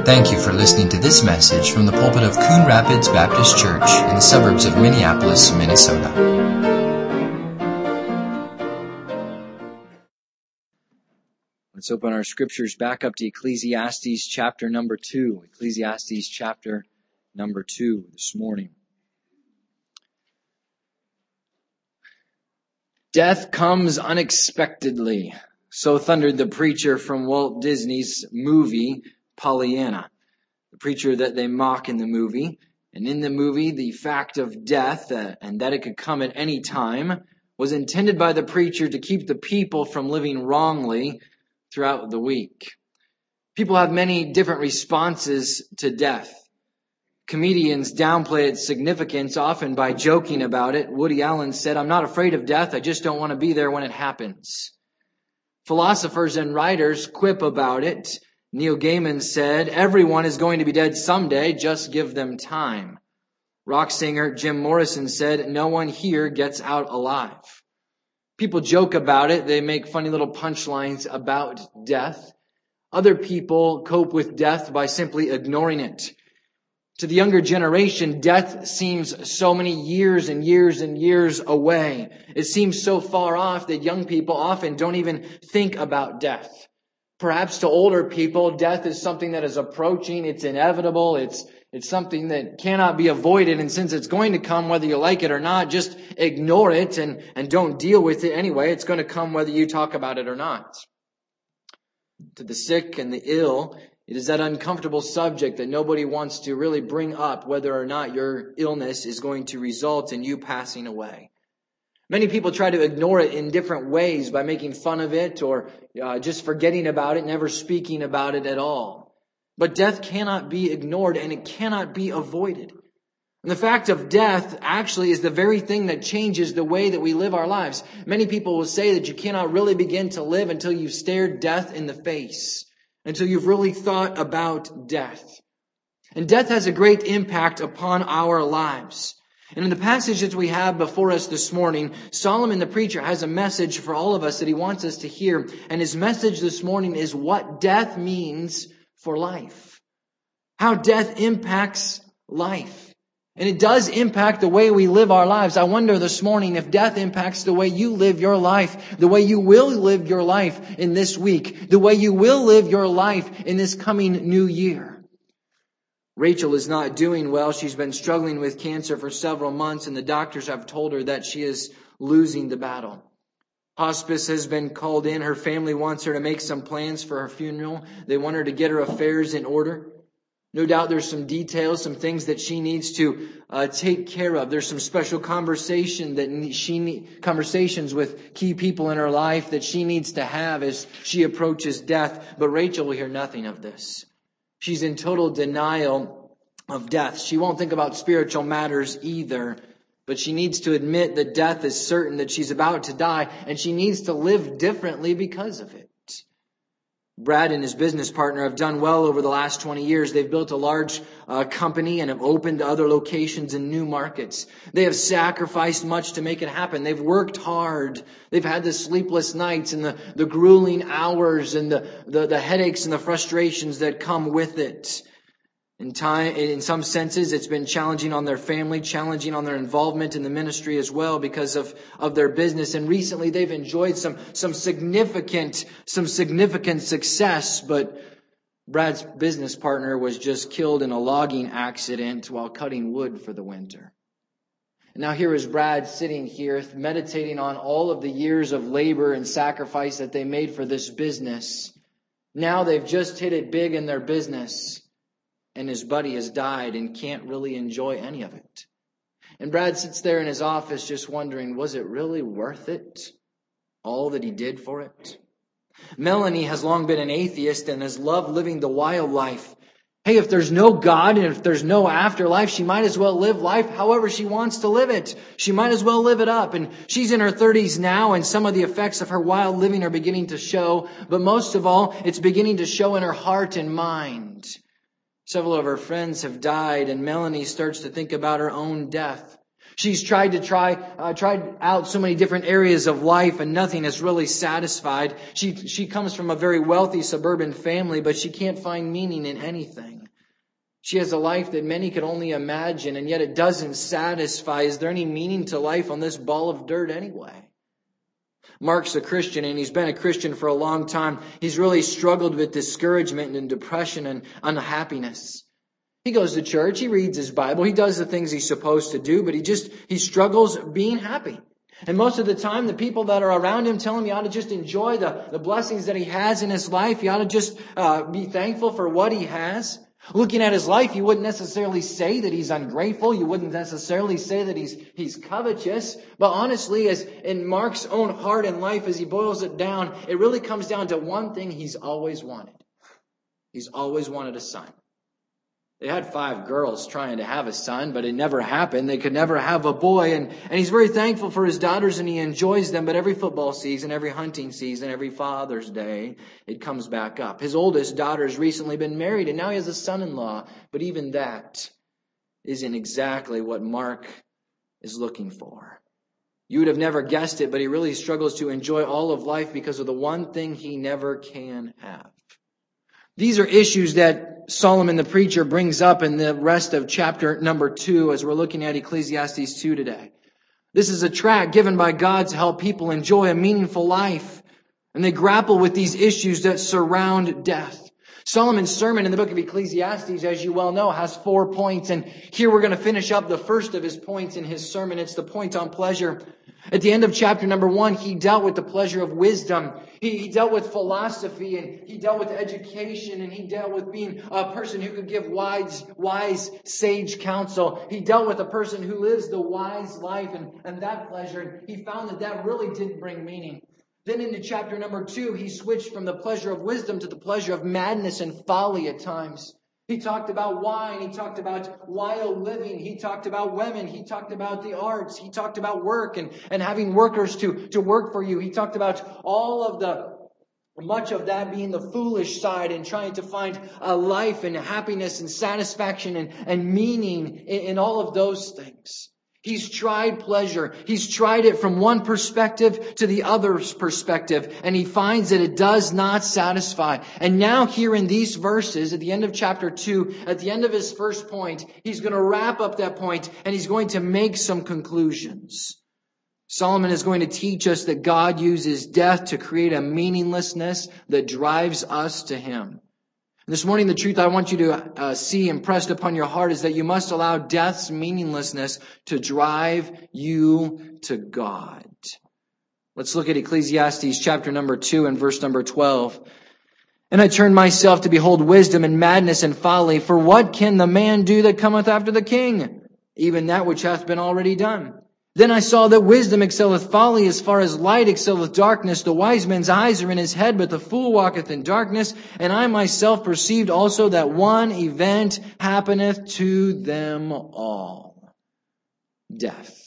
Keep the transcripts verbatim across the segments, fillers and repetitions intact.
Thank you for listening to this message from the pulpit of Coon Rapids Baptist Church in the suburbs of Minneapolis, Minnesota. Let's open our scriptures back up to Ecclesiastes chapter number two. Ecclesiastes chapter number two this morning. Death comes unexpectedly. So thundered the preacher from Walt Disney's movie, Pollyanna. The preacher that they mock in the movie. And in the movie, the fact of death, uh, and that it could come at any time, was intended by the preacher to keep the people from living wrongly throughout the week. People have many different responses to death. Comedians downplay its significance, often by joking about it. Woody Allen said, "I'm not afraid of death, I just don't want to be there when it happens." Philosophers and writers quip about it. Neil Gaiman said, "Everyone is going to be dead someday, just give them time." Rock singer Jim Morrison said, "No one here gets out alive." People joke about it. They make funny little punchlines about death. Other people cope with death by simply ignoring it. To the younger generation, death seems so many years and years and years away. It seems so far off that young people often don't even think about death. Perhaps to older people, death is something that is approaching. It's inevitable. It's It's something that cannot be avoided. And since it's going to come, whether you like it or not, just ignore it and, and don't deal with it anyway. It's going to come whether you talk about it or not. To the sick and the ill, it is that uncomfortable subject that nobody wants to really bring up, whether or not your illness is going to result in you passing away. Many people try to ignore it in different ways by making fun of it or uh, just forgetting about it, never speaking about it at all. But death cannot be ignored and it cannot be avoided. And the fact of death actually is the very thing that changes the way that we live our lives. Many people will say that you cannot really begin to live until you've stared death in the face, until you've really thought about death. And death has a great impact upon our lives. And in the passage that we have before us this morning, Solomon the preacher has a message for all of us that he wants us to hear. And his message this morning is what death means for life. How death impacts life. And it does impact the way we live our lives. I wonder this morning if death impacts the way you live your life, the way you will live your life in this week, the way you will live your life in this coming new year. Rachel is not doing well. She's been struggling with cancer for several months, and the doctors have told her that she is losing the battle. Hospice has been called in. Her family wants her to make some plans for her funeral. They want her to get her affairs in order. No doubt there's some details, some things that she needs to uh, take care of. There's some special conversation that she need, conversations with key people in her life that she needs to have as she approaches death. But Rachel will hear nothing of this. She's in total denial of death. She won't think about spiritual matters either. But she needs to admit that death is certain, that she's about to die, and she needs to live differently because of it. Brad and his business partner have done well over the last twenty years. They've built a large uh, company and have opened other locations in new markets. They have sacrificed much to make it happen. They've worked hard. They've had the sleepless nights and the, the grueling hours and the, the, the headaches and the frustrations that come with it. In time, in some senses, it's been challenging on their family, challenging on their involvement in the ministry as well because of, of their business. And recently they've enjoyed some, some significant, some significant success, but Brad's business partner was just killed in a logging accident while cutting wood for the winter. And now here is Brad sitting here meditating on all of the years of labor and sacrifice that they made for this business. Now they've just hit it big in their business. And his buddy has died and can't really enjoy any of it. And Brad sits there in his office just wondering, was it really worth it? All that he did for it? Melanie has long been an atheist and has loved living the wild life. Hey, if there's no God and if there's no afterlife, she might as well live life however she wants to live it. She might as well live it up. And she's in her thirties now, and some of the effects of her wild living are beginning to show. But most of all, it's beginning to show in her heart and mind. Several of her friends have died, and Melanie starts to think about her own death. She's tried to try, uh, tried out so many different areas of life, and nothing has really satisfied. She, she comes from a very wealthy suburban family, but she can't find meaning in anything. She has a life that many could only imagine, and yet it doesn't satisfy. Is there any meaning to life on this ball of dirt anyway? Mark's a Christian, and he's been a Christian for a long time. He's really struggled with discouragement and depression and unhappiness. He goes to church, he reads his Bible, he does the things he's supposed to do, but he just, he struggles being happy. And most of the time, the people that are around him tell him he ought to just enjoy the, the blessings that he has in his life. He ought to just uh, be thankful for what he has. Looking at his life, you wouldn't necessarily say that he's ungrateful. You wouldn't necessarily say that he's he's covetous. But honestly, as in Mark's own heart and life, as he boils it down, it really comes down to one thing he's always wanted. He's always wanted a son. They had five girls trying to have a son, but it never happened. They could never have a boy. And, and he's very thankful for his daughters and he enjoys them. But every football season, every hunting season, every Father's Day, it comes back up. His oldest daughter has recently been married and now he has a son-in-law. But even that isn't exactly what Mark is looking for. You would have never guessed it, but he really struggles to enjoy all of life because of the one thing he never can have. These are issues that Solomon the preacher brings up in the rest of chapter number two as we're looking at Ecclesiastes two today. This is a tract given by God to help people enjoy a meaningful life. And they grapple with these issues that surround death. Solomon's sermon in the book of Ecclesiastes, as you well know, has four points. And here we're going to finish up the first of his points in his sermon. It's the point on pleasure. At the end of chapter number one, he dealt with the pleasure of wisdom. He, he dealt with philosophy and he dealt with education and he dealt with being a person who could give wise, wise, sage counsel. He dealt with a person who lives the wise life and, and that pleasure. And he found that that really didn't bring meaning. Then into chapter number two, he switched from the pleasure of wisdom to the pleasure of madness and folly at times. He talked about wine. He talked about wild living. He talked about women. He talked about the arts. He talked about work and, and having workers to, to work for you. He talked about all of the, much of that being the foolish side and trying to find a life and happiness and satisfaction and, and meaning in, in all of those things. He's tried pleasure. He's tried it from one perspective to the other's perspective, and he finds that it does not satisfy. And now here in these verses, at the end of chapter two, at the end of his first point, he's going to wrap up that point, and he's going to make some conclusions. Solomon is going to teach us that God uses death to create a meaninglessness that drives us to him. This morning, the truth I want you to uh, see impressed upon your heart is that you must allow death's meaninglessness to drive you to God. Let's look at Ecclesiastes chapter number two and verse number twelve. And I turned myself to behold wisdom and madness and folly. For what can the man do that cometh after the king? Even that which hath been already done. Then I saw that wisdom excelleth folly as far as light excelleth darkness. The wise man's eyes are in his head, but the fool walketh in darkness. And I myself perceived also that one event happeneth to them all. Death.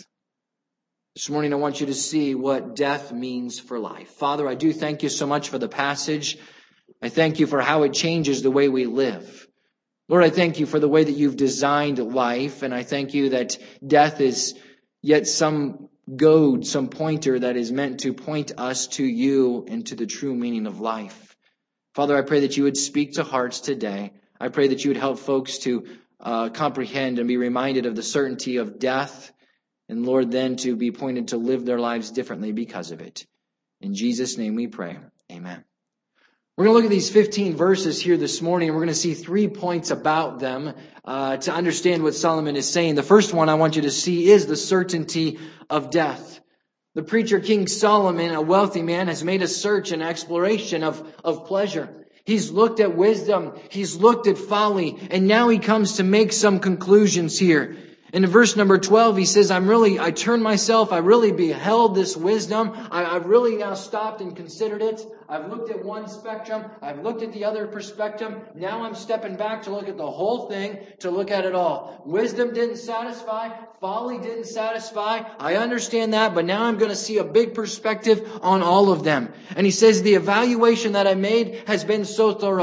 This morning I want you to see what death means for life. Father, I do thank you so much for the passage. I thank you for how it changes the way we live. Lord, I thank you for the way that you've designed life. And I thank you that death is yet some goad, some pointer that is meant to point us to you and to the true meaning of life. Father, I pray that you would speak to hearts today. I pray that you would help folks to uh, comprehend and be reminded of the certainty of death. And Lord, then to be pointed to live their lives differently because of it. In Jesus' name we pray. Amen. We're going to look at these fifteen verses here this morning, and we're going to see three points about them uh, to understand what Solomon is saying. The first one I want you to see is the certainty of death. The preacher King Solomon, a wealthy man, has made a search and exploration of, of pleasure. He's looked at wisdom. He's looked at folly. And now he comes to make some conclusions here. And in verse number twelve, he says, I'm really, I turned myself, I really beheld this wisdom. I, I've really now stopped and considered it. I've looked at one spectrum. I've looked at the other perspective. Now I'm stepping back to look at the whole thing, to look at it all. Wisdom didn't satisfy. Folly didn't satisfy. I understand that, but now I'm going to see a big perspective on all of them. And he says, the evaluation that I made has been so thorough.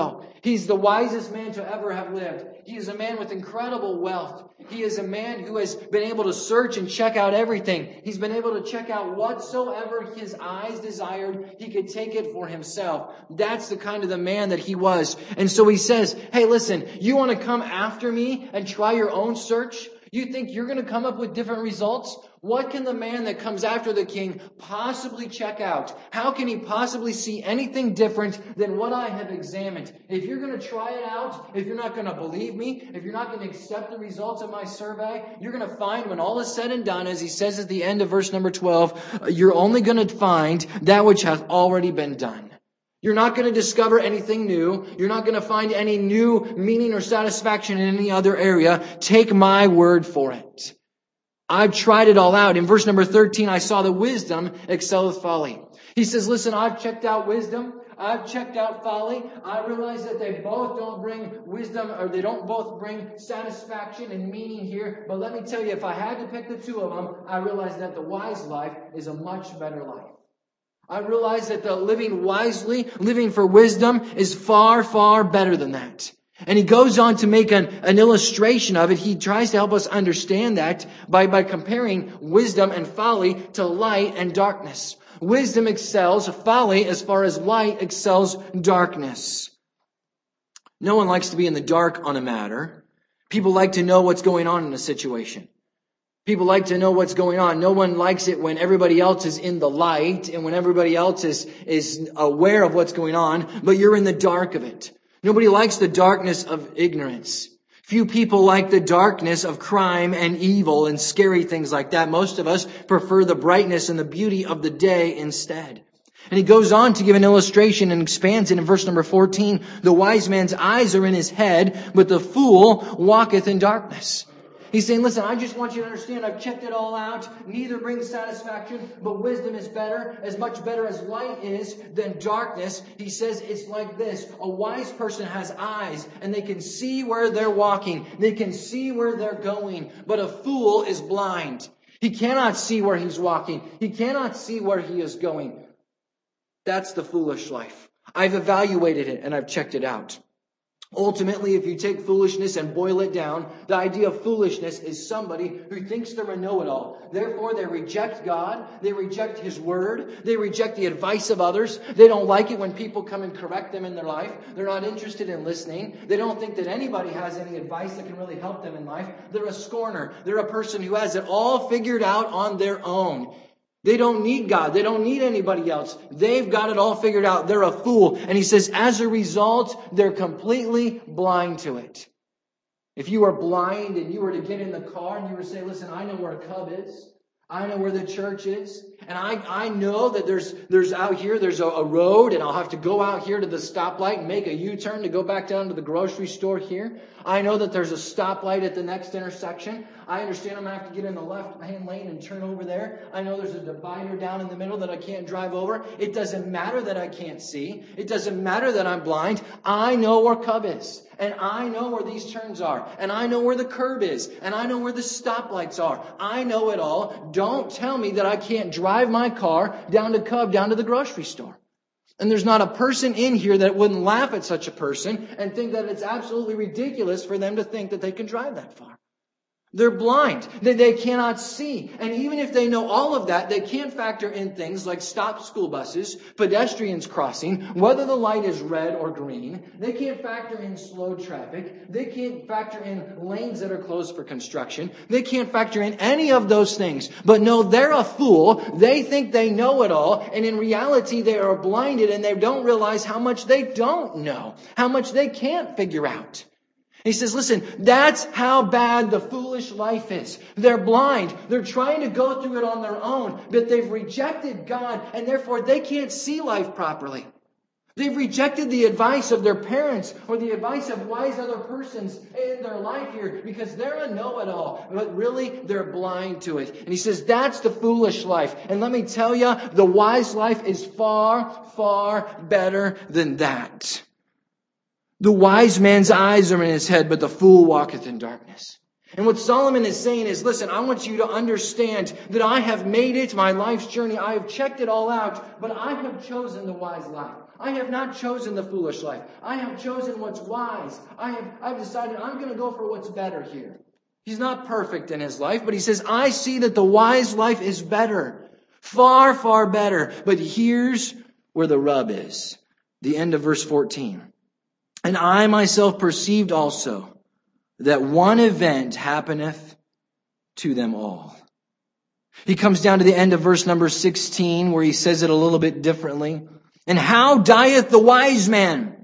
He's the wisest man to ever have lived. He is a man with incredible wealth. He is a man who has been able to search and check out everything. He's been able to check out whatsoever his eyes desired. He could take it for himself. That's the kind of the man that he was. And so he says, hey, listen, you want to come after me and try your own search? You think you're going to come up with different results? What can the man that comes after the king possibly check out? How can he possibly see anything different than what I have examined? If you're going to try it out, if you're not going to believe me, if you're not going to accept the results of my survey, you're going to find when all is said and done, as he says at the end of verse number twelve, you're only going to find that which hath already been done. You're not going to discover anything new. You're not going to find any new meaning or satisfaction in any other area. Take my word for it. I've tried it all out. In verse number thirteen, I saw that wisdom excelleth folly. He says, listen, I've checked out wisdom. I've checked out folly. I realize that they both don't bring wisdom, or they don't both bring satisfaction and meaning here. But let me tell you, if I had to pick the two of them, I realize that the wise life is a much better life. I realize that the living wisely, living for wisdom is far, far better than that. And he goes on to make an, an illustration of it. He tries to help us understand that by, by comparing wisdom and folly to light and darkness. Wisdom excels folly as far as light excels darkness. No one likes to be in the dark on a matter. People like to know what's going on in a situation. People like to know what's going on. No one likes it when everybody else is in the light and when everybody else is, is aware of what's going on, but you're in the dark of it. Nobody likes the darkness of ignorance. Few people like the darkness of crime and evil and scary things like that. Most of us prefer the brightness and the beauty of the day instead. And he goes on to give an illustration and expands it in verse number fourteen. The wise man's eyes are in his head, but the fool walketh in darkness. He's saying, listen, I just want you to understand, I've checked it all out. Neither brings satisfaction, but wisdom is better, as much better as light is than darkness. He says it's like this. A wise person has eyes, and they can see where they're walking. They can see where they're going. But a fool is blind. He cannot see where he's walking. He cannot see where he is going. That's the foolish life. I've evaluated it, and I've checked it out. Ultimately, if you take foolishness and boil it down, the idea of foolishness is somebody who thinks they're a know-it-all. Therefore, they reject God. They reject His Word. They reject the advice of others. They don't like it when people come and correct them in their life. They're not interested in listening. They don't think that anybody has any advice that can really help them in life. They're a scorner. They're a person who has it all figured out on their own. They don't need God. They don't need anybody else. They've got it all figured out. They're a fool. And he says, as a result, they're completely blind to it. If you are blind and you were to get in the car and you were to say, listen, I know where a Cub is. I know where the church is. And I, I know that there's there's out here, there's a, a road, and I'll have to go out here to the stoplight and make a U-turn to go back down to the grocery store here. I know that there's a stoplight at the next intersection. I understand I'm going to have to get in the left-hand lane and turn over there. I know there's a divider down in the middle that I can't drive over. It doesn't matter that I can't see. It doesn't matter that I'm blind. I know where Cub is. And I know where these turns are. And I know where the curb is. And I know where the stoplights are. I know it all. Don't tell me that I can't drive my car down to Cub, down to the grocery store. And there's not a person in here that wouldn't laugh at such a person and think that it's absolutely ridiculous for them to think that they can drive that far. They're blind. They, they cannot see. And even if they know all of that, they can't factor in things like stopped school buses, pedestrians crossing, whether the light is red or green. They can't factor in slow traffic. They can't factor in lanes that are closed for construction. They can't factor in any of those things. But no, they're a fool. They think they know it all. And in reality, they are blinded and they don't realize how much they don't know, how much they can't figure out. He says, listen, that's how bad the foolish life is. They're blind. They're trying to go through it on their own, but they've rejected God, and therefore they can't see life properly. They've rejected the advice of their parents or the advice of wise other persons in their life here because they're a know-it-all, but really they're blind to it. And he says, that's the foolish life. And let me tell you, the wise life is far, far better than that. The wise man's eyes are in his head, but the fool walketh in darkness. And what Solomon is saying is, listen, I want you to understand that I have made it my life's journey. I have checked it all out, but I have chosen the wise life. I have not chosen the foolish life. I have chosen what's wise. I have I've decided I'm going to go for what's better here. He's not perfect in his life, but he says, I see that the wise life is better. Far, far better. But here's where the rub is. The end of verse fourteen. And I myself perceived also that one event happeneth to them all. He comes down to the end of verse number sixteen where he says it a little bit differently. And how dieth the wise man?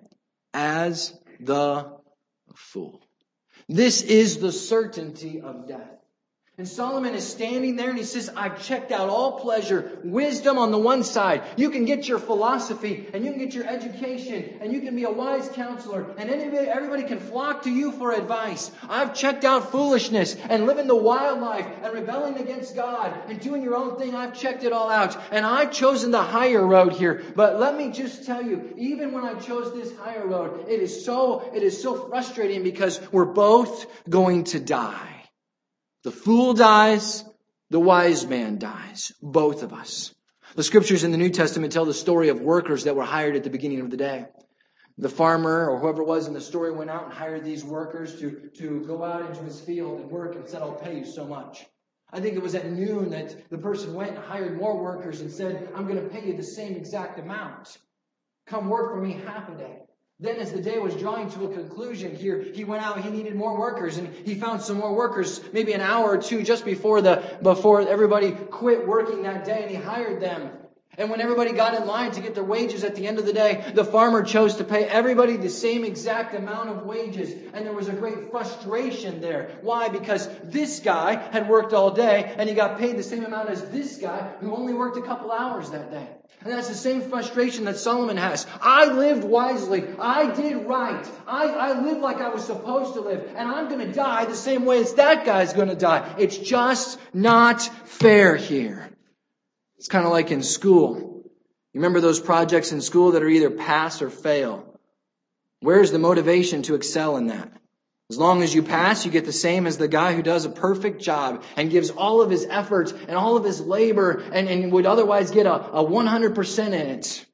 As the fool. This is the certainty of death. And Solomon is standing there and he says, I've checked out all pleasure, wisdom on the one side. You can get your philosophy and you can get your education and you can be a wise counselor and anybody, everybody can flock to you for advice. I've checked out foolishness and living the wild life and rebelling against God and doing your own thing. I've checked it all out and I've chosen the higher road here. But let me just tell you, even when I chose this higher road, it is so, it is so frustrating because we're both going to die. The fool dies, the wise man dies. Both of us. The scriptures in the New Testament tell the story of workers that were hired at the beginning of the day. The farmer or whoever it was in the story went out and hired these workers to, to go out into his field and work and said, I'll pay you so much. I think it was at noon that the person went and hired more workers and said, I'm going to pay you the same exact amount. Come work for me half a day. Then as the day was drawing to a conclusion here, he went out, he needed more workers, and he found some more workers maybe an hour or two just before the before everybody quit working that day, and he hired them. And when everybody got in line to get their wages at the end of the day, the farmer chose to pay everybody the same exact amount of wages. And there was a great frustration there. Why? Because this guy had worked all day, and he got paid the same amount as this guy who only worked a couple hours that day. And that's the same frustration that Solomon has. I lived wisely. I did right. I, I lived like I was supposed to live. And I'm going to die the same way as that guy's going to die. It's just not fair here. It's kind of like in school. You remember those projects in school that are either pass or fail? Where's the motivation to excel in that? As long as you pass, you get the same as the guy who does a perfect job and gives all of his effort and all of his labor and, and would otherwise get a, a one hundred percent in it.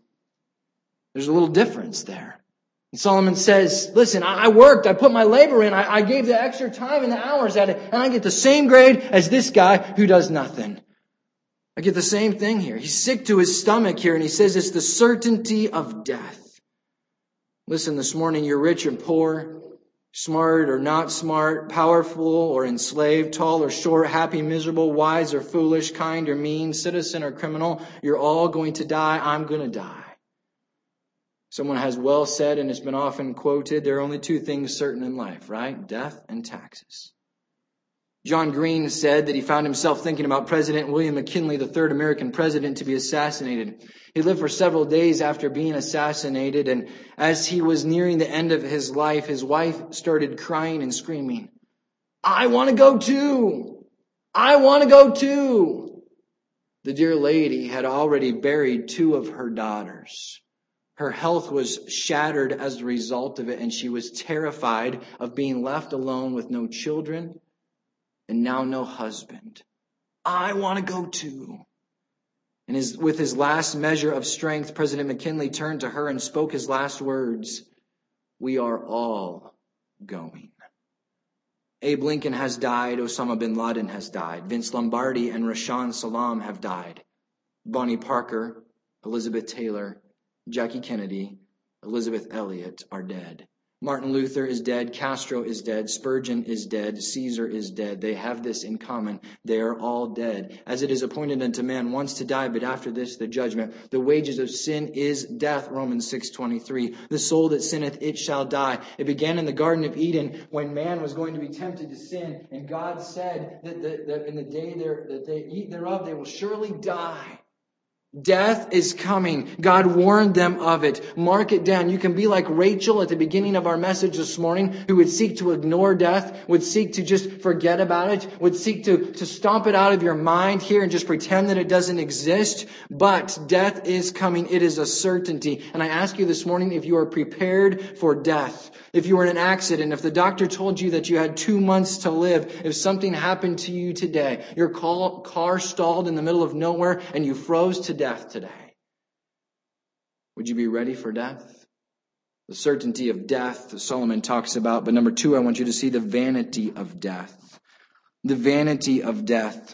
There's a little difference there. And Solomon says, listen, I, I worked, I put my labor in, I, I gave the extra time and the hours at it, and I get the same grade as this guy who does nothing. I get the same thing here. He's sick to his stomach here, and he says it's the certainty of death. Listen, this morning you're rich and poor, smart or not smart, powerful or enslaved, tall or short, happy, miserable, wise or foolish, kind or mean, citizen or criminal. You're all going to die. I'm going to die. Someone has well said, and it's been often quoted, there are only two things certain in life, right? Death and taxes. John Green said that he found himself thinking about President William McKinley, the third American president to be assassinated. He lived for several days after being assassinated, and as he was nearing the end of his life, his wife started crying and screaming, I want to go too! I want to go too! The dear lady had already buried two of her daughters. Her health was shattered as a result of it, and she was terrified of being left alone with no children and now no husband. I want to go too. And his, with his last measure of strength, President McKinley turned to her and spoke his last words. We are all going. Abe Lincoln has died. Osama bin Laden has died. Vince Lombardi and Rashaan Salam have died. Bonnie Parker, Elizabeth Taylor, Jackie Kennedy, Elizabeth Elliot are dead. Martin Luther is dead. Castro is dead. Spurgeon is dead. Caesar is dead. They have this in common. They are all dead. As it is appointed unto man once to die, but after this the judgment. The wages of sin is death, Romans six twenty-three. The soul that sinneth, it shall die. It began in the Garden of Eden when man was going to be tempted to sin. And God said that, that, that in the day there, that they eat thereof, they will surely die. Death is coming. God warned them of it. Mark it down. You can be like Rachel at the beginning of our message this morning, who would seek to ignore death, would seek to just forget about it, would seek to, to stomp it out of your mind here and just pretend that it doesn't exist. But death is coming. It is a certainty. And I ask you this morning if you are prepared for death. If you were in an accident, if the doctor told you that you had two months to live, if something happened to you today, your car stalled in the middle of nowhere and you froze to death today, would you be ready for death? The certainty of death Solomon talks about. But number two, I want you to see the vanity of death. The vanity of death.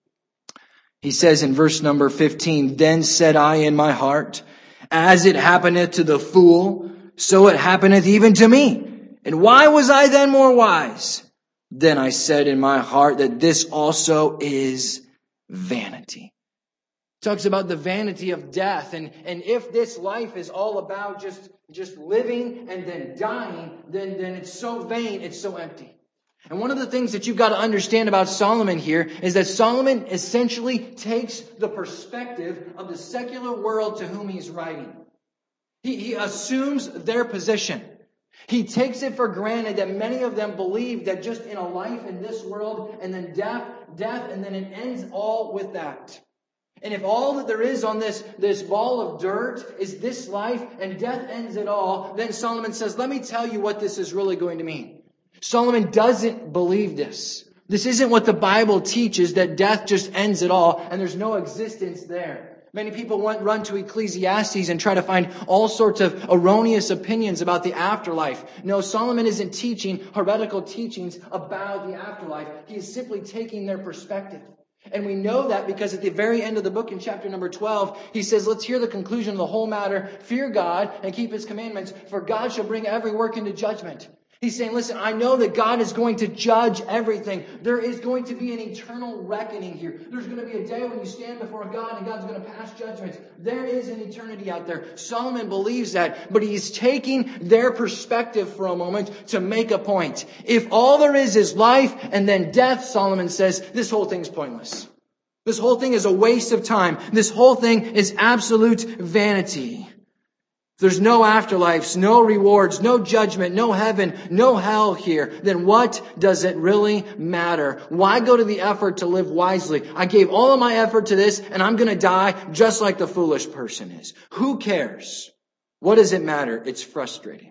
He says in verse number fifteen, "Then said I in my heart, as it happeneth to the fool, so it happeneth even to me. And why was I then more wise? Then I said in my heart that this also is vanity." Talks about the vanity of death. And, and if this life is all about just, just living and then dying, then, then it's so vain, it's so empty. And one of the things that you've got to understand about Solomon here is that Solomon essentially takes the perspective of the secular world to whom he's writing. He, he assumes their position. He takes it for granted that many of them believe that just in a life in this world and then death, death, and then it ends all with that. And if all that there is on this, this ball of dirt is this life and death ends it all, then Solomon says, let me tell you what this is really going to mean. Solomon doesn't believe this. This isn't what the Bible teaches, that death just ends it all and there's no existence there. Many people want, run to Ecclesiastes and try to find all sorts of erroneous opinions about the afterlife. No, Solomon isn't teaching heretical teachings about the afterlife. He is simply taking their perspective. And we know that because at the very end of the book in chapter number twelve, he says, let's hear the conclusion of the whole matter. Fear God and keep His commandments, for God shall bring every work into judgment. He's saying, listen, I know that God is going to judge everything. There is going to be an eternal reckoning here. There's going to be a day when you stand before God and God's going to pass judgments. There is an eternity out there. Solomon believes that, but he's taking their perspective for a moment to make a point. If all there is is life and then death, Solomon says, this whole thing's pointless. This whole thing is a waste of time. This whole thing is absolute vanity. There's no afterlives, no rewards, no judgment, no heaven, no hell here. Then what does it really matter? Why go to the effort to live wisely? I gave all of my effort to this and I'm going to die just like the foolish person is. Who cares? What does it matter? It's frustrating.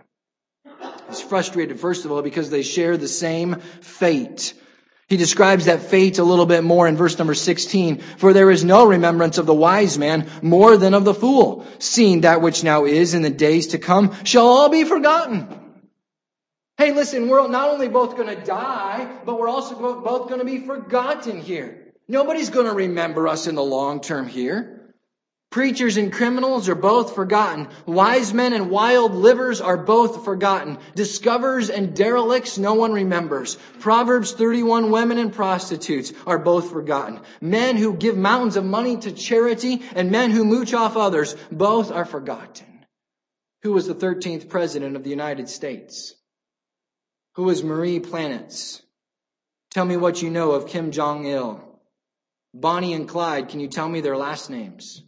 It's frustrated, first of all, because they share the same fate. He describes that fate a little bit more in verse number sixteen. For there is no remembrance of the wise man more than of the fool, seeing that which now is in the days to come shall all be forgotten. Hey, listen, we're not only both going to die, but we're also both going to be forgotten here. Nobody's going to remember us in the long term here. Preachers and criminals are both forgotten. Wise men and wild livers are both forgotten. Discoverers and derelicts no one remembers. Proverbs thirty-one women and prostitutes are both forgotten. Men who give mountains of money to charity and men who mooch off others, both are forgotten. Who was the thirteenth president of the United States? Who was Marie Planitz? Tell me what you know of Kim Jong-il. Bonnie and Clyde, can you tell me their last names?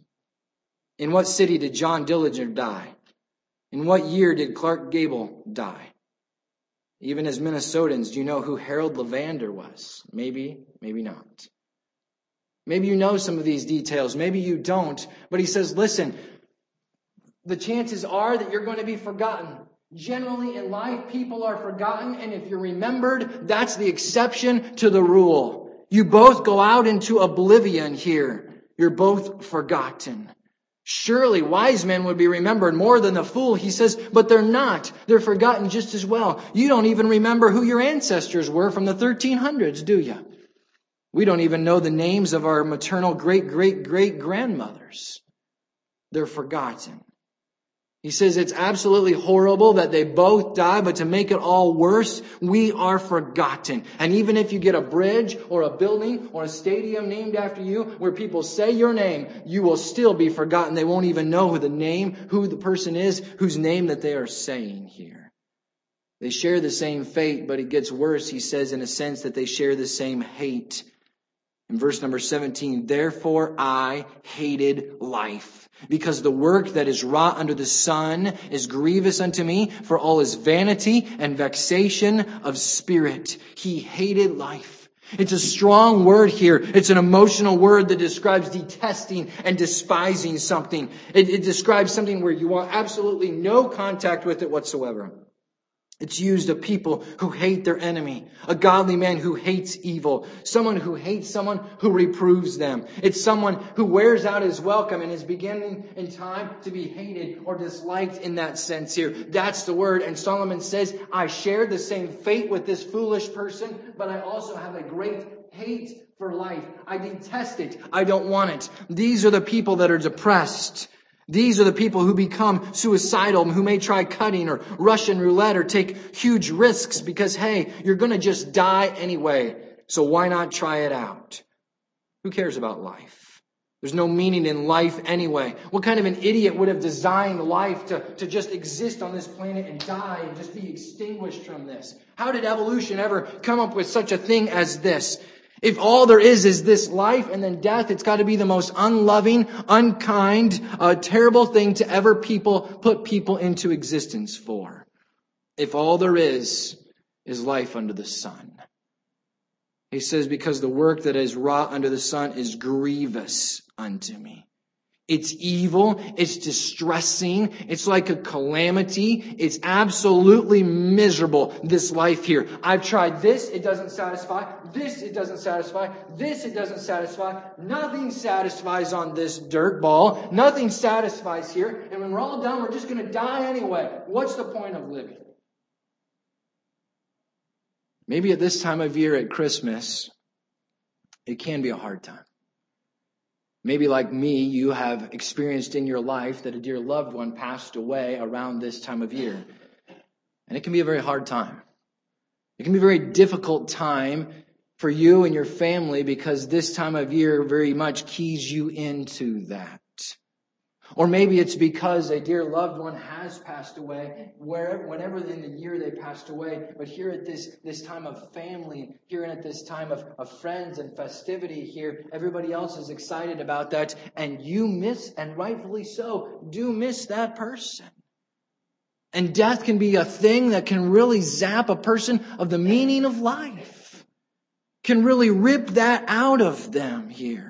In what city did John Dillinger die? In what year did Clark Gable die? Even as Minnesotans, do you know who Harold Levander was? Maybe, maybe not. Maybe you know some of these details. Maybe you don't. But he says, listen, the chances are that you're going to be forgotten. Generally in life, people are forgotten. And if you're remembered, that's the exception to the rule. You both go out into oblivion here. You're both forgotten. Surely wise men would be remembered more than the fool, he says, but they're not. They're forgotten just as well. You don't even remember who your ancestors were from the thirteen hundreds, do you? We don't even know the names of our maternal great-great-great-grandmothers. They're forgotten. He says it's absolutely horrible that they both die, but to make it all worse, we are forgotten. And even if you get a bridge or a building or a stadium named after you where people say your name, you will still be forgotten. They won't even know who the name, who the person is, whose name that they are saying here. They share the same fate, but it gets worse, he says, in a sense that they share the same hate. In verse number seventeen, therefore I hated life, because the work that is wrought under the sun is grievous unto me, for all is vanity and vexation of spirit. He hated life. It's a strong word here. It's an emotional word that describes detesting and despising something. It, it describes something where you want absolutely no contact with it whatsoever. It's used of people who hate their enemy, a godly man who hates evil, someone who hates someone who reproves them. It's someone who wears out his welcome and is beginning in time to be hated or disliked in that sense here. That's the word. And Solomon says, I share the same fate with this foolish person, but I also have a great hate for life. I detest it. I don't want it. These are the people that are depressed. These are the people who become suicidal, who may try cutting or Russian roulette or take huge risks because, hey, you're going to just die anyway. So why not try it out? Who cares about life? There's no meaning in life anyway. What kind of an idiot would have designed life to, to just exist on this planet and die and just be extinguished from this? How did evolution ever come up with such a thing as this? If all there is is this life and then death, it's got to be the most unloving, unkind, uh, terrible thing to ever people put people into existence for. If all there is is life under the sun. He says, because the work that is wrought under the sun is grievous unto me. It's evil. It's distressing. It's like a calamity. It's absolutely miserable, this life here. I've tried this. It doesn't satisfy. This, it doesn't satisfy. This, it doesn't satisfy. Nothing satisfies on this dirt ball. Nothing satisfies here. And when we're all done, we're just going to die anyway. What's the point of living? Maybe at this time of year at Christmas, it can be a hard time. Maybe like me, you have experienced in your life that a dear loved one passed away around this time of year. And it can be a very hard time. It can be a very difficult time for you and your family because this time of year very much keys you into that. Or maybe it's because a dear loved one has passed away, wherever, whenever in the year they passed away. But here at this, this time of family, here and at this time of, of friends and festivity here, everybody else is excited about that. And you miss, and rightfully so, do miss that person. And death can be a thing that can really zap a person of the meaning of life. Can really rip that out of them here.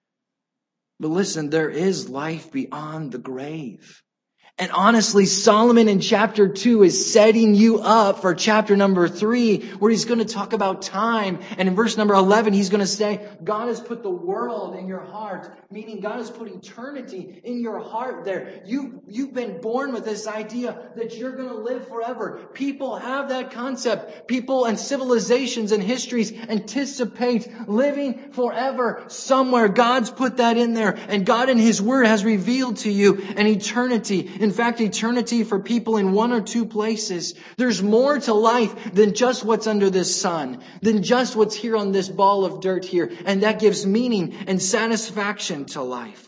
But listen, there is life beyond the grave. And honestly, Solomon in chapter two is setting you up for chapter number three, where he's going to talk about time. And in verse number eleven, he's going to say, God has put the world in your heart, meaning God has put eternity in your heart there. You, you've been born with this idea that you're going to live forever. People have that concept. People and civilizations and histories anticipate living forever somewhere. God's put that in there. And God in His Word has revealed to you an eternity. In fact, eternity for people in one or two places. There's more to life than just what's under this sun, than just what's here on this ball of dirt here. And that gives meaning and satisfaction to life.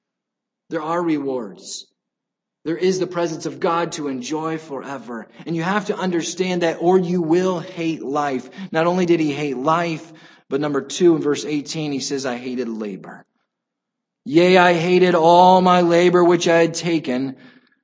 There are rewards. There is the presence of God to enjoy forever. And you have to understand that or you will hate life. Not only did he hate life, but number two, in verse eighteen, he says, I hated labor. Yea, I hated all my labor which I had taken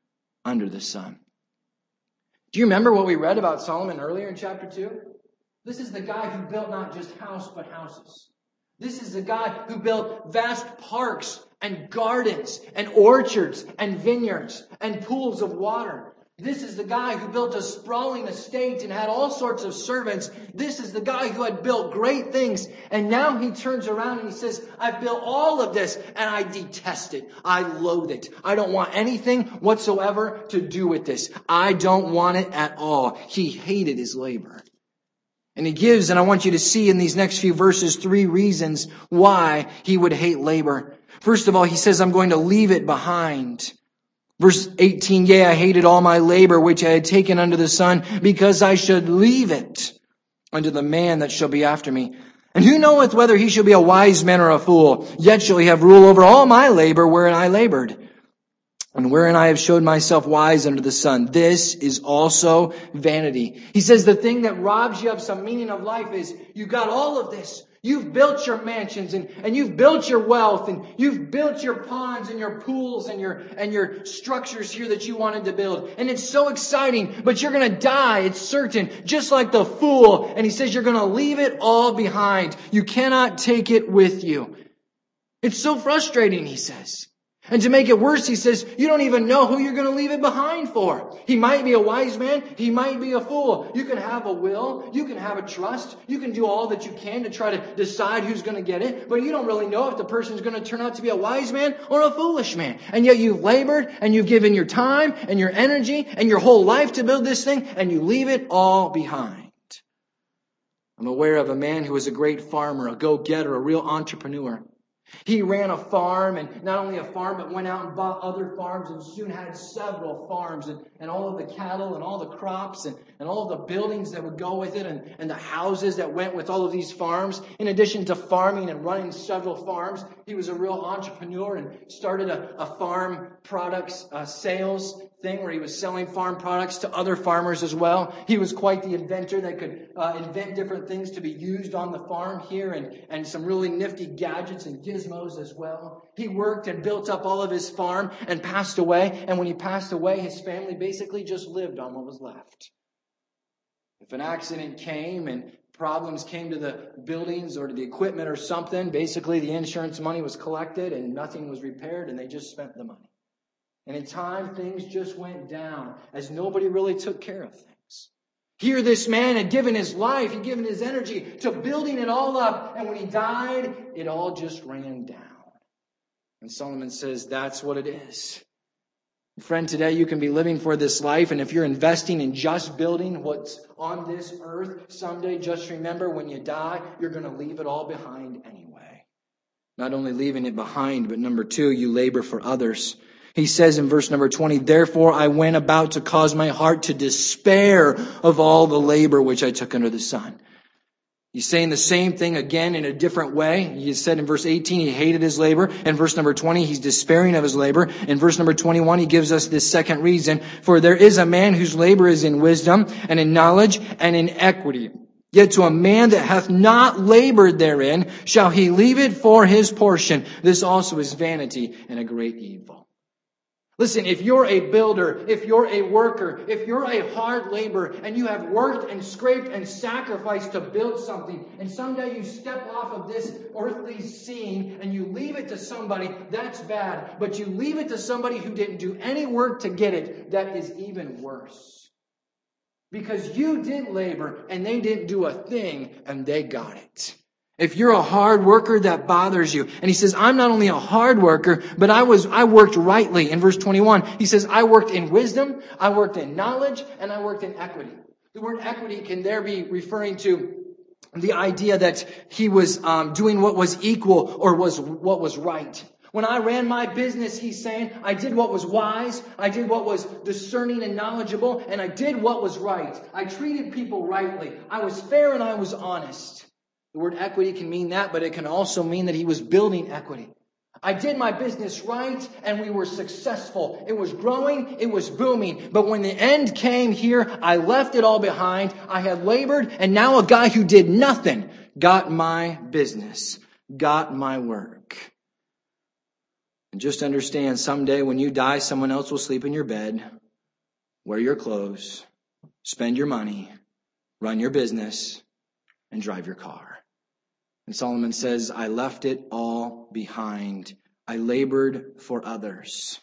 under the sun. Do you remember what we read about Solomon earlier in chapter two? This is the guy who built not just house, but houses. This is the guy who built vast parks and gardens and orchards and vineyards and pools of water. This is the guy who built a sprawling estate and had all sorts of servants. This is the guy who had built great things. And now he turns around and he says, I've built all of this and I detest it. I loathe it. I don't want anything whatsoever to do with this. I don't want it at all. He hated his labor. And he gives, and I want you to see in these next few verses, three reasons why he would hate labor. First of all, he says, I'm going to leave it behind. Verse eighteen, yea, I hated all my labor which I had taken under the sun, because I should leave it unto the man that shall be after me. And who knoweth whether he shall be a wise man or a fool? Yet shall he have rule over all my labor wherein I labored, and wherein I have showed myself wise under the sun. This is also vanity. He says the thing that robs you of some meaning of life is you got all of this. You've built your mansions and, and you've built your wealth and you've built your ponds and your pools and your, and your structures here that you wanted to build. And it's so exciting, but you're going to die. It's certain, just like the fool. And he says you're going to leave it all behind. You cannot take it with you. It's so frustrating, he says. And to make it worse, he says, you don't even know who you're going to leave it behind for. He might be a wise man. He might be a fool. You can have a will. You can have a trust. You can do all that you can to try to decide who's going to get it. But you don't really know if the person's going to turn out to be a wise man or a foolish man. And yet you've labored and you've given your time and your energy and your whole life to build this thing, and you leave it all behind. I'm aware of a man who was a great farmer, a go-getter, a real entrepreneur. He ran a farm, and not only a farm, but went out and bought other farms and soon had several farms, and, and all of the cattle and all the crops and, and all of the buildings that would go with it, and, and the houses that went with all of these farms. In addition to farming and running several farms, he was a real entrepreneur and started a, a farm products uh, sales thing where he was selling farm products to other farmers as well. He was quite the inventor that could uh, invent different things to be used on the farm here, and, and some really nifty gadgets and gizmos as well. He worked and built up all of his farm and passed away. And when he passed away, his family basically just lived on what was left. If an accident came and problems came to the buildings or to the equipment or something, basically the insurance money was collected and nothing was repaired, and they just spent the money. And in time, things just went down as nobody really took care of things. Here, this man had given his life, he'd given his energy to building it all up. And when he died, it all just ran down. And Solomon says, that's what it is. Friend, today you can be living for this life. And if you're investing in just building what's on this earth, someday just remember when you die, you're going to leave it all behind anyway. Not only leaving it behind, but number two, you labor for others. He says in verse number twenty, therefore I went about to cause my heart to despair of all the labor which I took under the sun. He's saying the same thing again in a different way. He said in verse eighteen, he hated his labor. In verse number twenty, he's despairing of his labor. In verse number twenty-one, he gives us this second reason. For there is a man whose labor is in wisdom and in knowledge and in equity. Yet to a man that hath not labored therein shall he leave it for his portion. This also is vanity and a great evil. Listen, if you're a builder, if you're a worker, if you're a hard laborer, and you have worked and scraped and sacrificed to build something, and someday you step off of this earthly scene and you leave it to somebody, that's bad. But you leave it to somebody who didn't do any work to get it, that is even worse. Because you did labor and they didn't do a thing and they got it. If you're a hard worker, that bothers you. And he says, I'm not only a hard worker, but I was, I worked rightly. In verse twenty-one, he says, I worked in wisdom, I worked in knowledge, and I worked in equity. The word equity can there be referring to the idea that he was um, doing what was equal or was what was right. When I ran my business, he's saying, I did what was wise, I did what was discerning and knowledgeable, and I did what was right. I treated people rightly. I was fair and I was honest. The word equity can mean that, but it can also mean that he was building equity. I did my business right, and we were successful. It was growing, it was booming. But when the end came here, I left it all behind. I had labored, and now a guy who did nothing got my business, got my work. And just understand, someday when you die, someone else will sleep in your bed, wear your clothes, spend your money, run your business, and drive your car. And Solomon says, I left it all behind. I labored for others.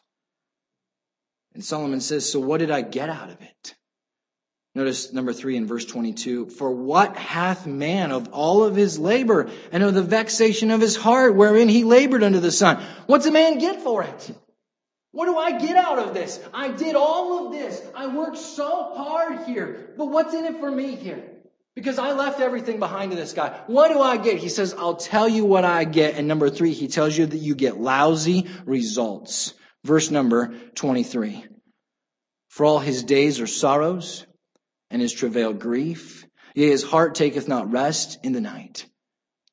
And Solomon says, so what did I get out of it? Notice number three in verse twenty-two. For what hath man of all of his labor and of the vexation of his heart wherein he labored under the sun? What's a man get for it? What do I get out of this? I did all of this. I worked so hard here. But what's in it for me here? Because I left everything behind to this guy. What do I get? He says, I'll tell you what I get. And number three, he tells you that you get lousy results. Verse number twenty-three. For all his days are sorrows, and his travail grief. Yea, his heart taketh not rest in the night.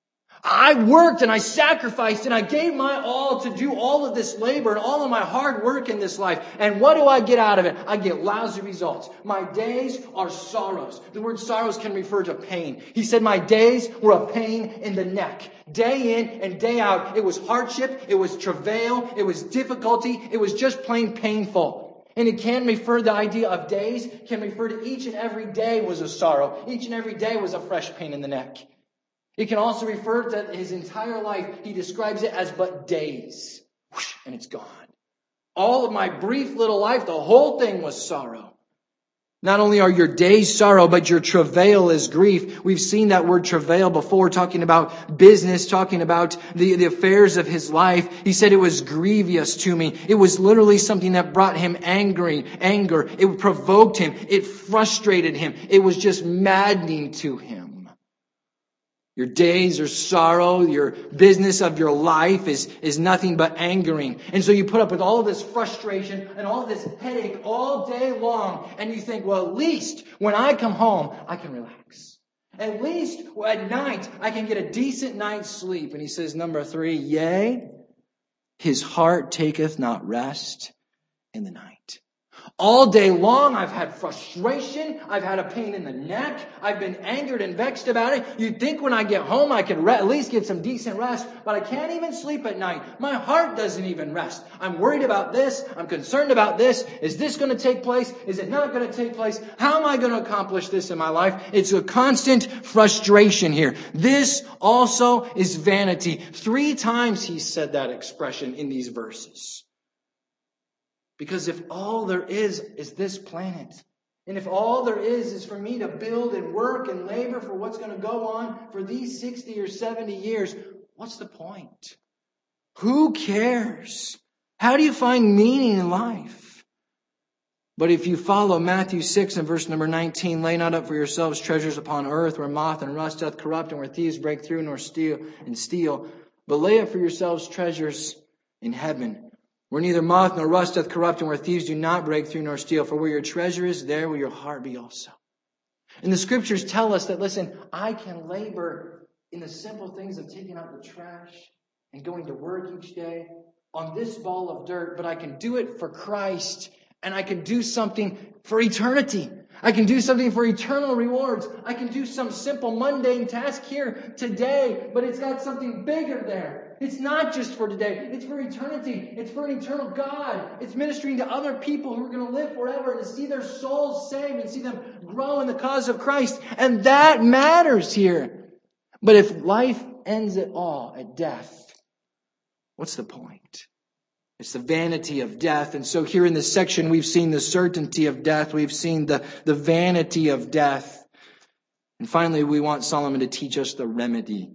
I worked and I sacrificed and I gave my all to do all of this labor and all of my hard work in this life. And what do I get out of it? I get lousy results. My days are sorrows. The word sorrows can refer to pain. He said my days were a pain in the neck. Day in and day out. It was hardship. It was travail. It was difficulty. It was just plain painful. And it can refer, the idea of days can refer to each and every day was a sorrow. Each and every day was a fresh pain in the neck. It can also refer to his entire life. He describes it as but days. Whoosh, and it's gone. All of my brief little life, the whole thing was sorrow. Not only are your days sorrow, but your travail is grief. We've seen that word travail before, talking about business, talking about the, the affairs of his life. He said it was grievous to me. It was literally something that brought him angry, anger. It provoked him. It frustrated him. It was just maddening to him. Your days are sorrow. Your business of your life is, is nothing but angering. And so you put up with all of this frustration and all of this headache all day long. And you think, well, at least when I come home, I can relax. At least at night, I can get a decent night's sleep. And he says, number three, yea, his heart taketh not rest in the night. All day long, I've had frustration. I've had a pain in the neck. I've been angered and vexed about it. You'd think when I get home, I could re- at least get some decent rest, but I can't even sleep at night. My heart doesn't even rest. I'm worried about this. I'm concerned about this. Is this going to take place? Is it not going to take place? How am I going to accomplish this in my life? It's a constant frustration here. This also is vanity. Three times he said that expression in these verses. Because if all there is is this planet, and if all there is is for me to build and work and labor for what's going to go on for these sixty or seventy years, what's the point? Who cares? How do you find meaning in life? But if you follow Matthew six and verse number nineteen, lay not up for yourselves treasures upon earth where moth and rust doth corrupt and where thieves break through nor steal and steal, but lay up for yourselves treasures in heaven, where neither moth nor rust doth corrupt, and where thieves do not break through nor steal. For where your treasure is, there will your heart be also. And the scriptures tell us that, listen, I can labor in the simple things of taking out the trash and going to work each day on this ball of dirt, but I can do it for Christ, and I can do something for eternity. I can do something for eternal rewards. I can do some simple mundane task here today, but it's got something bigger there. It's not just for today. It's for eternity. It's for an eternal God. It's ministering to other people who are going to live forever and to see their souls saved and see them grow in the cause of Christ. And that matters here. But if life ends at all at death, what's the point? It's the vanity of death. And so here in this section, we've seen the certainty of death. We've seen the, the vanity of death. And finally, we want Solomon to teach us the remedy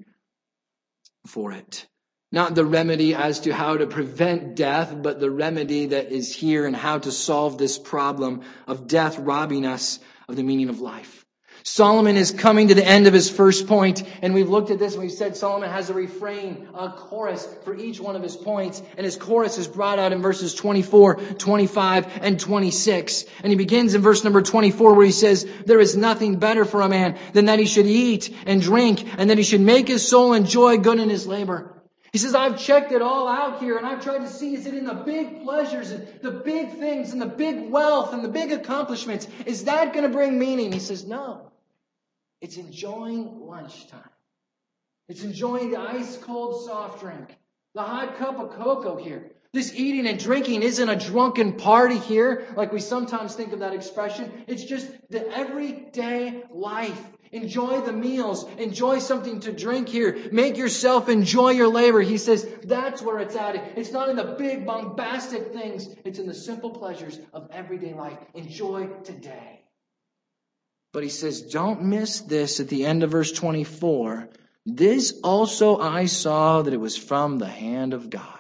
for it. Not the remedy as to how to prevent death, but the remedy that is here and how to solve this problem of death robbing us of the meaning of life. Solomon is coming to the end of his first point, and we've looked at this and we've said Solomon has a refrain, a chorus for each one of his points, and his chorus is brought out in verses twenty-four, twenty-five, and twenty-six. And he begins in verse number twenty-four where he says, there is nothing better for a man than that he should eat and drink, and that he should make his soul enjoy good in his labor. He says, I've checked it all out here, and I've tried to see, is it in the big pleasures and the big things and the big wealth and the big accomplishments? Is that going to bring meaning? He says, no. It's enjoying lunchtime. It's enjoying the ice-cold soft drink, the hot cup of cocoa here. This eating and drinking isn't a drunken party here, like we sometimes think of that expression. It's just the everyday life. Enjoy the meals. Enjoy something to drink here. Make yourself enjoy your labor. He says that's where it's at. It's not in the big bombastic things. It's in the simple pleasures of everyday life. Enjoy today. But he says, don't miss this at the end of verse twenty-four. This also I saw that it was from the hand of God.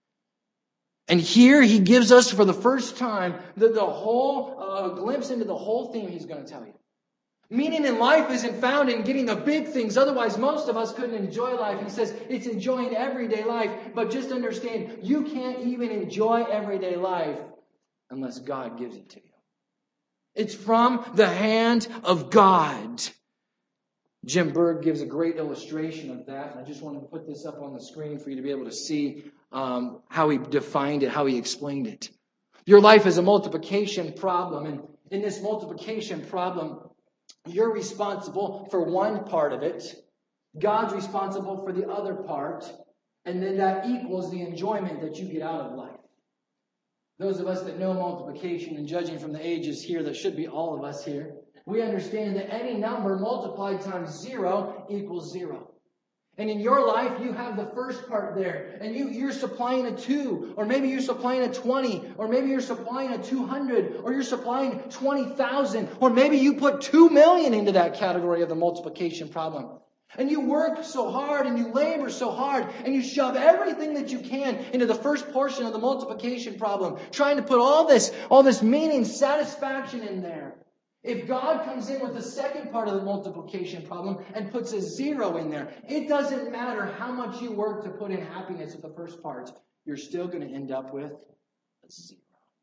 And here he gives us for the first time the, the whole uh, glimpse into the whole theme he's going to tell you. Meaning in life isn't found in getting the big things. Otherwise, most of us couldn't enjoy life. He says it's enjoying everyday life. But just understand, you can't even enjoy everyday life unless God gives it to you. It's from the hand of God. Jim Berg gives a great illustration of that, and I just wanted to put this up on the screen for you to be able to see um, how he defined it, how he explained it. Your life is a multiplication problem, and in this multiplication problem, you're responsible for one part of it, God's responsible for the other part, and then that equals the enjoyment that you get out of life. Those of us that know multiplication, and judging from the ages here, that should be all of us here, we understand that any number multiplied times zero equals zero. And in your life, you have the first part there, and you, you're supplying a two, or maybe you're supplying a twenty, or maybe you're supplying a two hundred, or you're supplying twenty thousand, or maybe you put two million into that category of the multiplication problem. And you work so hard and you labor so hard and you shove everything that you can into the first portion of the multiplication problem, trying to put all this, all this meaning, satisfaction in there. If God comes in with the second part of the multiplication problem and puts a zero in there, it doesn't matter how much you work to put in happiness with the first part, you're still going to end up with a zero.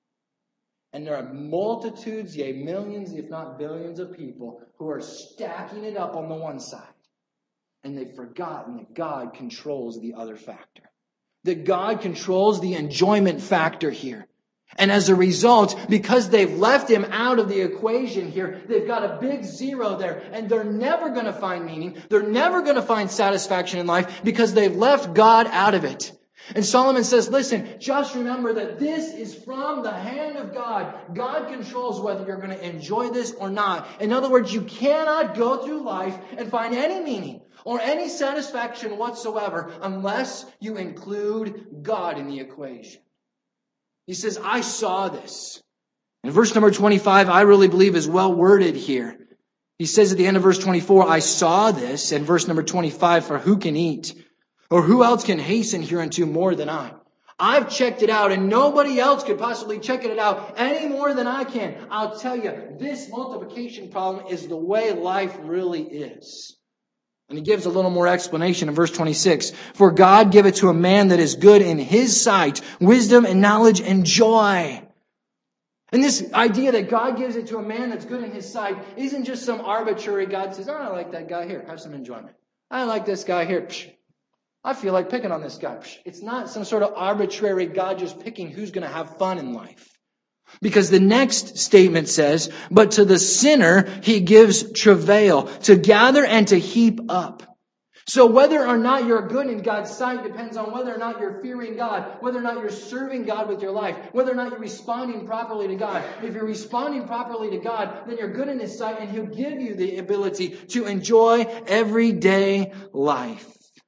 And there are multitudes, yea, millions, if not billions of people who are stacking it up on the one side. And they've forgotten that God controls the other factor. That God controls the enjoyment factor here. And as a result, because they've left Him out of the equation here, they've got a big zero there. And they're never going to find meaning. They're never going to find satisfaction in life because they've left God out of it. And Solomon says, listen, just remember that this is from the hand of God. God controls whether you're going to enjoy this or not. In other words, you cannot go through life and find any meaning or any satisfaction whatsoever unless you include God in the equation. He says, I saw this. And verse number twenty-five, I really believe is well worded here. He says at the end of verse twenty-four, I saw this. And verse number twenty-five, for who can eat? Or who else can hasten hereunto more than I? I've checked it out, and nobody else could possibly check it out any more than I can. I'll tell you, this multiplication problem is the way life really is. And he gives a little more explanation in verse twenty-six. For God giveth to a man that is good in his sight wisdom and knowledge and joy. And this idea that God gives it to a man that's good in his sight isn't just some arbitrary God says, oh, I like that guy here. Have some enjoyment. I like this guy here. Psh, I feel like picking on this guy. Psh, it's not some sort of arbitrary God just picking who's going to have fun in life. Because the next statement says, but to the sinner he gives travail, to gather and to heap up. So whether or not you're good in God's sight depends on whether or not you're fearing God, whether or not you're serving God with your life, whether or not you're responding properly to God. If you're responding properly to God, then you're good in His sight and He'll give you the ability to enjoy everyday life.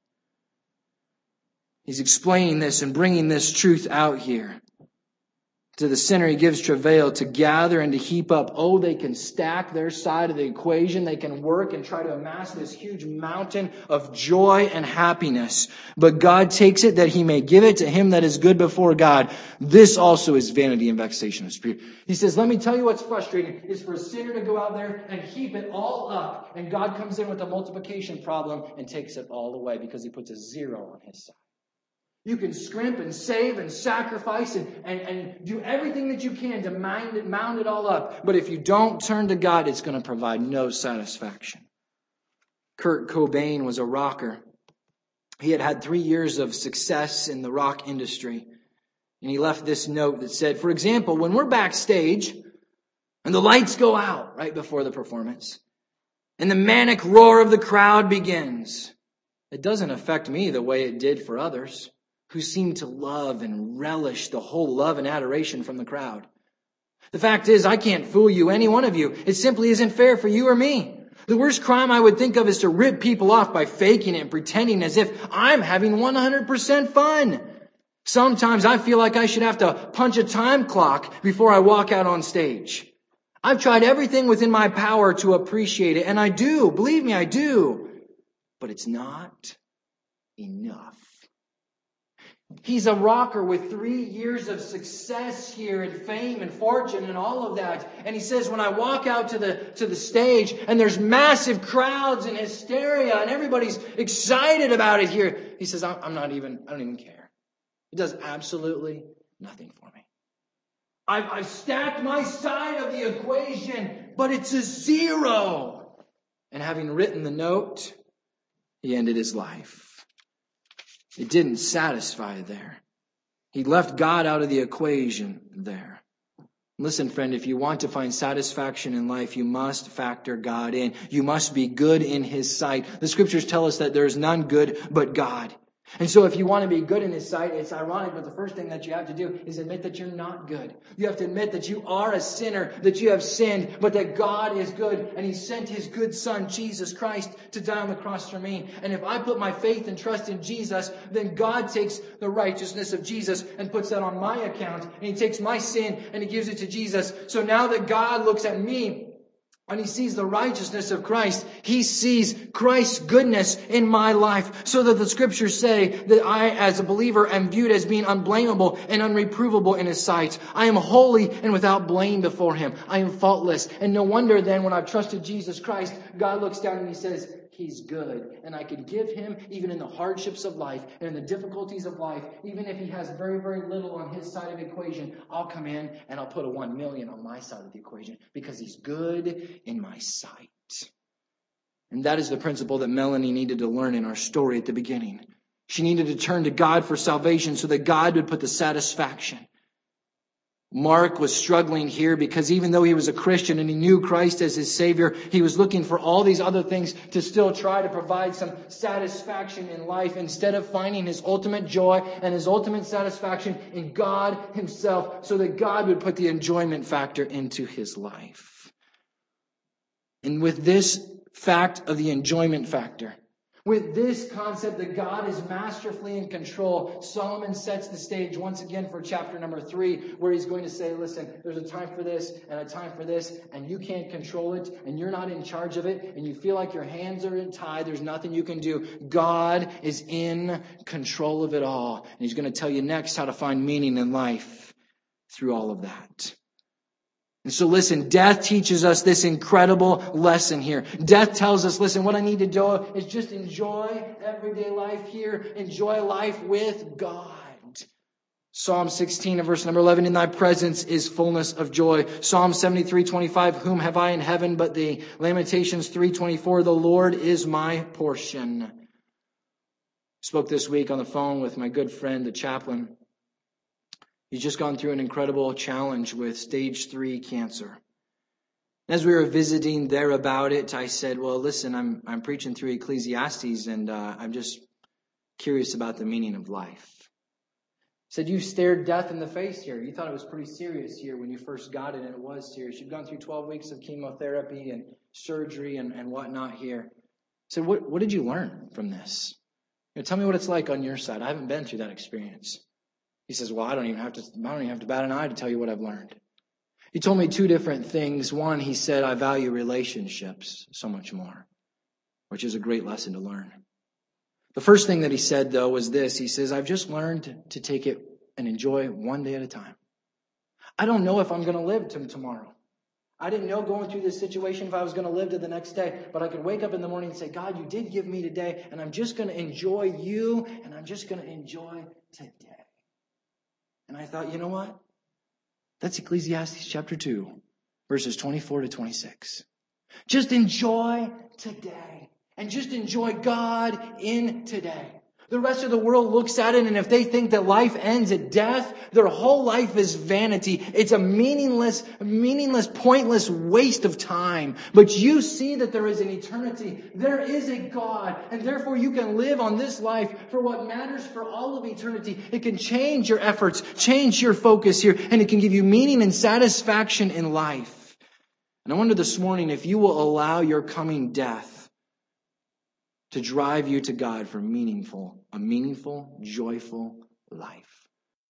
He's explaining this and bringing this truth out here. To the sinner he gives travail, to gather and to heap up. Oh, they can stack their side of the equation. They can work and try to amass this huge mountain of joy and happiness. But God takes it that He may give it to him that is good before God. This also is vanity and vexation of spirit. He says, let me tell you what's frustrating is for a sinner to go out there and heap it all up. And God comes in with a multiplication problem and takes it all away because He puts a zero on His side. You can scrimp and save and sacrifice and, and, and do everything that you can to mound it, mound it all up. But if you don't turn to God, it's going to provide no satisfaction. Kurt Cobain was a rocker. He had had three years of success in the rock industry. And he left this note that said, for example, when we're backstage and the lights go out right before the performance and the manic roar of the crowd begins, it doesn't affect me the way it did for others, who seem to love and relish the whole love and adoration from the crowd. The fact is, I can't fool you, any one of you. It simply isn't fair for you or me. The worst crime I would think of is to rip people off by faking it and pretending as if I'm having one hundred percent fun. Sometimes I feel like I should have to punch a time clock before I walk out on stage. I've tried everything within my power to appreciate it, and I do. Believe me, I do. But it's not enough. He's a rocker with three years of success here and fame and fortune and all of that. And he says, when I walk out to the, to the stage and there's massive crowds and hysteria and everybody's excited about it here, he says, I'm not even, I don't even care. It does absolutely nothing for me. I've, I've stacked my side of the equation, but it's a zero. And having written the note, he ended his life. It didn't satisfy there. He left God out of the equation there. Listen, friend, if you want to find satisfaction in life, you must factor God in. You must be good in His sight. The Scriptures tell us that there is none good but God. And so if you want to be good in His sight, it's ironic, but the first thing that you have to do is admit that you're not good. You have to admit that you are a sinner, that you have sinned, but that God is good, and He sent His good Son, Jesus Christ, to die on the cross for me. And if I put my faith and trust in Jesus, then God takes the righteousness of Jesus and puts that on my account, and He takes my sin and He gives it to Jesus. So now that God looks at me, and He sees the righteousness of Christ, He sees Christ's goodness in my life, so that the Scriptures say that I, as a believer, am viewed as being unblameable and unreprovable in His sight. I am holy and without blame before Him. I am faultless. And no wonder then when I've trusted Jesus Christ, God looks down and He says, He's good. And I can give Him, even in the hardships of life and in the difficulties of life, even if He has very, very little on His side of the equation, I'll come in and I'll put a one million on my side of the equation because He's good in my sight. And that is the principle that Melanie needed to learn in our story at the beginning. She needed to turn to God for salvation so that God would put the satisfaction. Mark was struggling here because even though he was a Christian and he knew Christ as his Savior, he was looking for all these other things to still try to provide some satisfaction in life instead of finding his ultimate joy and his ultimate satisfaction in God Himself, so that God would put the enjoyment factor into his life. And with this fact of the enjoyment factor, with this concept that God is masterfully in control, Solomon sets the stage once again for chapter number three, where he's going to say, listen, there's a time for this and a time for this, and you can't control it, and you're not in charge of it, and you feel like your hands are tied, there's nothing you can do. God is in control of it all. And He's going to tell you next how to find meaning in life through all of that. And so listen, death teaches us this incredible lesson here. Death tells us, listen, what I need to do is just enjoy everyday life here. Enjoy life with God. Psalm sixteen and verse number eleven, in Thy presence is fullness of joy. Psalm seventy-three twenty-five, whom have I in heaven but Thee? Lamentations three twenty-four, the Lord is my portion. Spoke this week on the phone with my good friend, the chaplain. He's just gone through an incredible challenge with stage three cancer. As we were visiting there about it, I said, well, listen, I'm I'm preaching through Ecclesiastes, and uh, I'm just curious about the meaning of life. He said, you stared death in the face here. You thought it was pretty serious here when you first got it, and it was serious. You've gone through twelve weeks of chemotherapy and surgery and, and whatnot here. I said, what, what did you learn from this? You know, tell me what it's like on your side. I haven't been through that experience. He says, well, I don't even have to, I don't even have to bat an eye to tell you what I've learned. He told me two different things. One, he said, I value relationships so much more, which is a great lesson to learn. The first thing that he said, though, was this. He says, I've just learned to take it and enjoy one day at a time. I don't know if I'm going to live to tomorrow. I didn't know going through this situation if I was going to live to the next day, but I could wake up in the morning and say, God, you did give me today, and I'm just going to enjoy you, and I'm just going to enjoy today. And I thought, you know what? That's Ecclesiastes chapter two, verses twenty-four to twenty-six. Just enjoy today. And just enjoy God in today. The rest of the world looks at it, and if they think that life ends at death, their whole life is vanity. It's a meaningless, meaningless, pointless waste of time. But you see that there is an eternity. There is a God, and therefore you can live on this life for what matters for all of eternity. It can change your efforts, change your focus here, and it can give you meaning and satisfaction in life. And I wonder this morning if you will allow your coming death to drive you to God for meaningful, a meaningful, joyful life.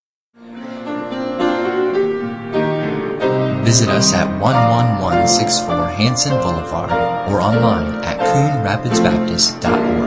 Visit us at one one one six four Hanson Boulevard or online at coon rapids baptist dot org.